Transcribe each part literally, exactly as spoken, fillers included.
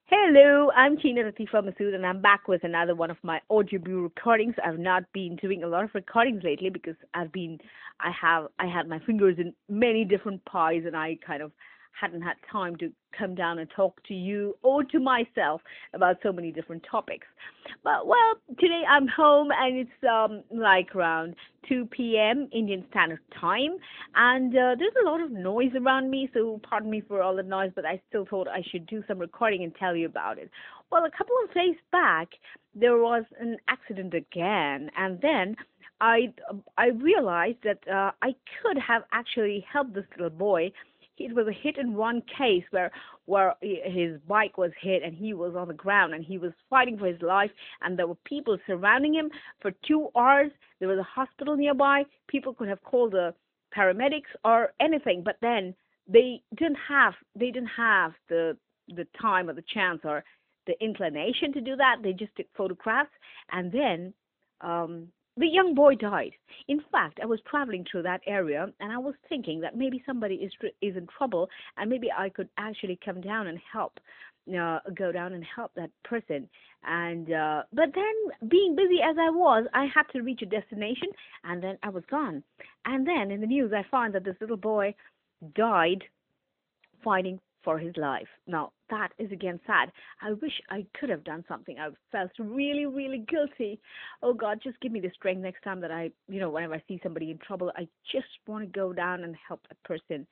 Hello, I'm Tina Latifa Masood, and I'm back with another one of my audioboo recordings. I've not been doing a lot of recordings lately because I've been, I have, I had my fingers in many different pies, and I kind of hadn't had time to come down and talk to you or to myself about so many different topics. But well, today I'm home, and it's um like around two p m. Indian Standard Time, and uh, there's a lot of noise around me, so pardon me for all the noise, but I still thought I should do some recording and tell you about it. Well, a couple of days back, there was an accident again, and then I I realized that uh, I could have actually helped this little boy. It was a hit and run case where where his bike was hit and he was on the ground and he was fighting for his life, and there were people surrounding him for two hours. There was a hospital nearby. People could have called the paramedics or anything, but then they didn't have they didn't have the the time or the chance or the inclination to do that. They just took photographs, and then um the young boy died. In fact, I was traveling through that area, and I was thinking that maybe somebody is tr- is in trouble, and maybe I could actually come down and help, uh, go down and help that person. And uh, but then, being busy as I was, I had to reach a destination, and then I was gone. And then in the news, I found that this little boy died fighting for his life. Now, that is again sad. I wish I could have done something. I felt really, really guilty. Oh God, just give me the strength next time that I, you know, whenever I see somebody in trouble, I just want to go down and help that person.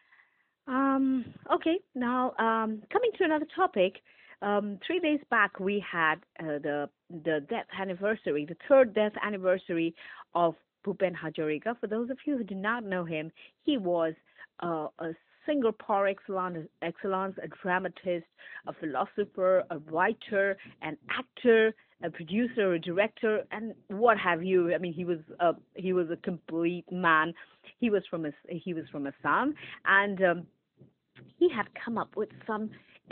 Um, okay, now um, coming to another topic. Um, three days back, we had uh, the the death anniversary, the third death anniversary of Bhupen Hajorika. For those of you who do not know him, he was uh, a singer par excellence, excellence, a dramatist, a philosopher, a writer, an actor, a producer, a director, and what have you. I mean, he was a he was a complete man. He was from a, he was from Assam, and um, he had come up with some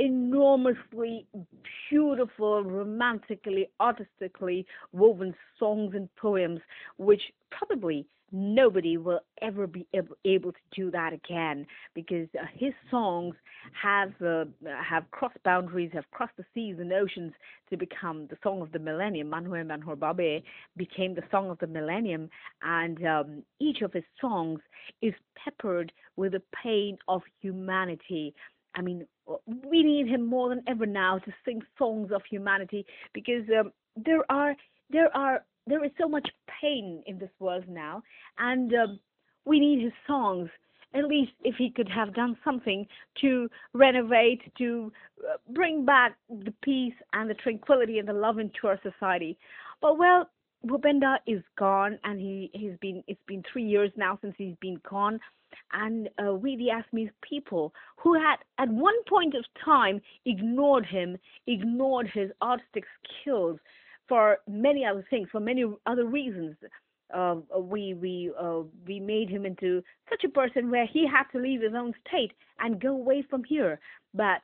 enormously beautiful, romantically, artistically woven songs and poems, which probably nobody will ever be able, able to do that again, because uh, his songs have uh, have crossed boundaries, have crossed the seas and oceans to become the song of the millennium. Manhoe Manhor Babe became the song of the millennium, and um, each of his songs is peppered with the pain of humanity. I mean, we need him more than ever now to sing songs of humanity, because um, there are there are there is so much pain in this world now, and um, we need his songs. At least if he could have done something to renovate, to uh, bring back the peace and the tranquility and the love into our society. But well, Bhupenda is gone, and he he's been it's been three years now since he's been gone, and uh, we the Assamese people who had at one point of time ignored him, ignored his artistic skills for many other things, for many other reasons. Uh, we we uh, we made him into such a person where he had to leave his own state and go away from here. But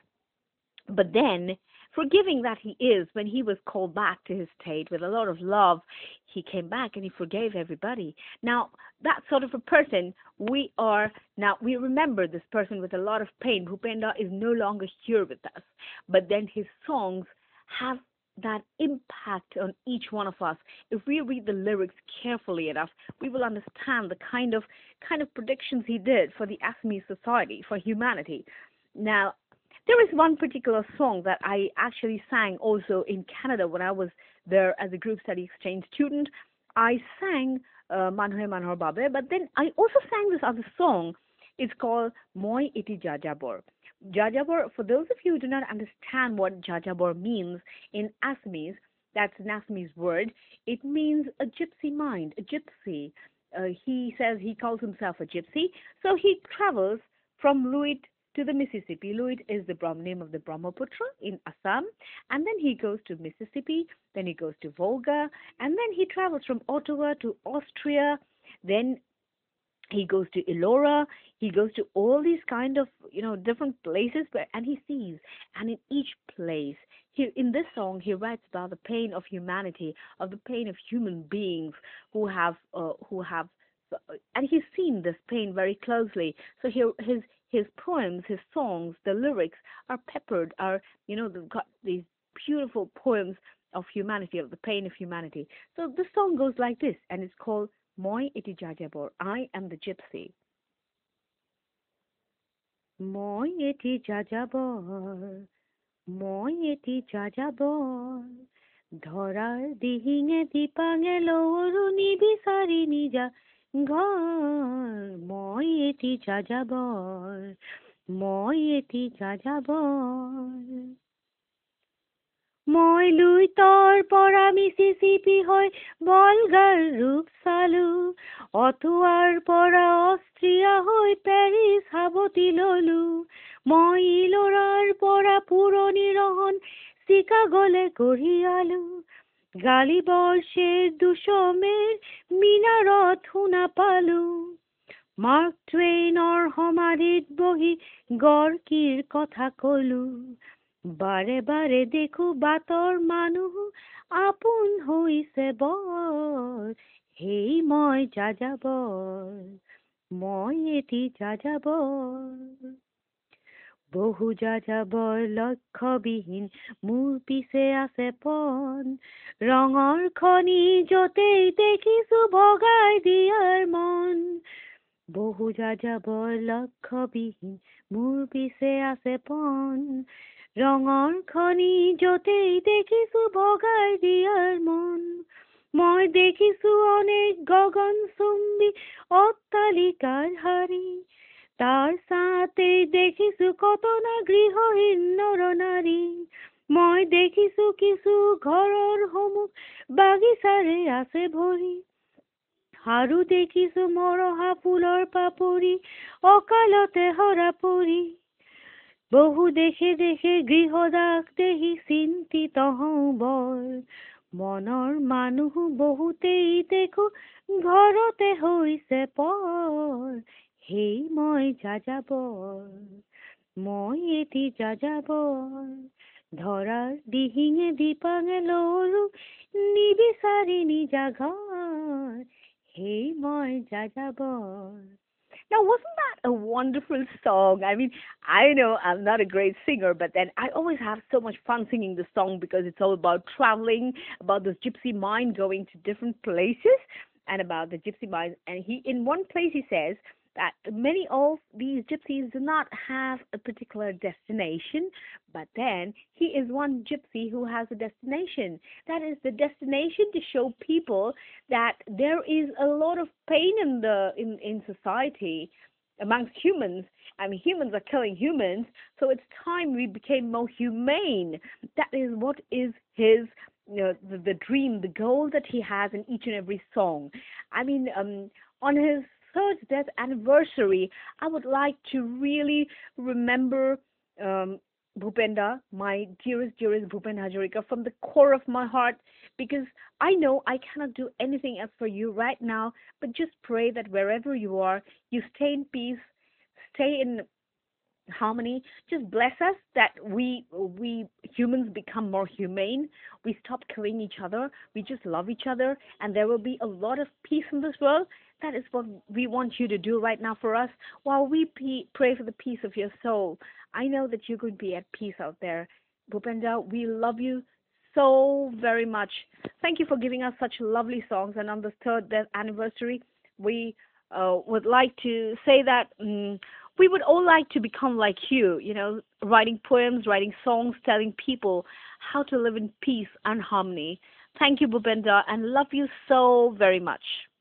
but then, forgiving that he is, when he was called back to his state with a lot of love, he came back and he forgave everybody. Now, that sort of a person, we are, now we remember this person with a lot of pain. Bhupenda is no longer here with us, but then his songs have that impact on each one of us. If we read the lyrics carefully enough, we will understand the kind of kind of predictions he did for the Assamese society, for humanity. Now, there is one particular song that I actually sang also in Canada when I was there as a group study exchange student. I sang uh, Manhoe Manhor Babe, but then I also sang this other song. It's called Moi Iti Jajabor. Jajabor, for those of you who do not understand what Jajabor means in Assamese, that's an Assamese word. It means a gypsy mind, a gypsy. Uh, he says he calls himself a gypsy, so he travels from Luit to the Mississippi. Luit is the Brahm name of the Brahmaputra in Assam, and then he goes to Mississippi, then he goes to Volga, and then he travels from Ottawa to Austria, then he goes to Elora, he goes to all these kind of, you know, different places where, and he sees, and in each place, he, in this song, he writes about the pain of humanity, of the pain of human beings who have, uh, who have, and he's seen this pain very closely. So he, his his poems, his songs, the lyrics are peppered, are, you know, they've got these beautiful poems of humanity, of the pain of humanity. So the song goes like this, and it's called Moi eti Jajabor, I am the gypsy. Moi eti Jajabor, মই এটি যাযাবৰ ধৰাৰ দিহিঙে দিপাঙে লৰু নিবিচাৰি নিজা ঘৰ মই এটি যাযাবৰ মই এটি যাযাবৰ মই লুইতৰ পৰা মিচিচিপি হৈ বলগাৰ ৰূপ চালো অটোৱাৰ পৰা অষ্ট্ৰিয়া হৈ পেৰিছ সাৱটি ললো মই ইলোৰাৰ পৰা পুৰণি ৰহন চিকাগোলে কঢ়িয়ালো গালিবৰ্ষেৰ দুচমেৰ মিনাৰত শুনা পালো মাৰ্ক টুৱেইনৰ সমাধিত বহি গৰ্কিৰ কথা কলো বাৰে বাৰে দেখো বাটৰ মানুহ আপোন হৈছে বৰ হেই মই যাযাবৰ মই এটি যাযাবৰ বহু যাযাবৰ লক্ষ্যবিহীন মোৰ পিছে আছে পন ৰঙৰ খনি য'তেই দেখিছো ভগাই দিয়াৰ মন বহু যাযাবৰ লক্ষ্যবিহীন মোৰ পিছে আছে পন ৰঙৰ খনি য'তেই দেখিছো ভগাই দিয়াৰ মন মই দেখিছো অনেক গগনচুম্বী অট্টালিকাৰ হাৰি তাৰ ছাতেই দেখিছো কত না গৃহহীন নৰনাৰী মই দেখিছো কিছু ঘৰৰ সন্মুখ বাগিচাৰে আছে ভৰি আৰু দেখিছো মৰহা ফুলৰ পাপৰি অকালতে হৰা পৰি বহু দেশে দেশে গৃহদাস দেহি চিন্তিত হওঁ বৰ মনৰ মানুহ বহুতেই দেখো ঘৰতে হৈছে পৰ হেই মই যাযাবৰ মই এটি যাযাবৰ ধৰাৰ দিহিঙে দিপাঙে লৰু নিবিচাৰি নিজা ঘৰ হেই মই যাযাবৰ Now, wasn't that a wonderful song? I mean, I know I'm not a great singer, but then I always have so much fun singing the song because it's all about traveling, about this gypsy mind going to different places, and about the gypsy mind. And he, in one place, he says that many of these gypsies do not have a particular destination, but then he is one gypsy who has a destination. That is the destination to show people that there is a lot of pain in the in, in society amongst humans. I mean, humans are killing humans, so it's time we became more humane. That is what is his you know, the, the dream, the goal that he has in each and every song. I mean, um, on his third death anniversary, I would like to really remember um, Bhupenda, my dearest, dearest Bhupen Hazarika, from the core of my heart, because I know I cannot do anything else for you right now, but just pray that wherever you are, you stay in peace, stay in harmony. Just bless us that we we humans become more humane. We stop killing each other. We just love each other, and there will be a lot of peace in this world. That is what we want you to do right now for us, while we p- pray for the peace of your soul. I know that you're going to be at peace out there. Bhupenda, we love you so very much. Thank you for giving us such lovely songs. And on this third death anniversary, we uh, would like to say that um, we would all like to become like you, you know, writing poems, writing songs, telling people how to live in peace and harmony. Thank you, Bhupenda, and love you so very much.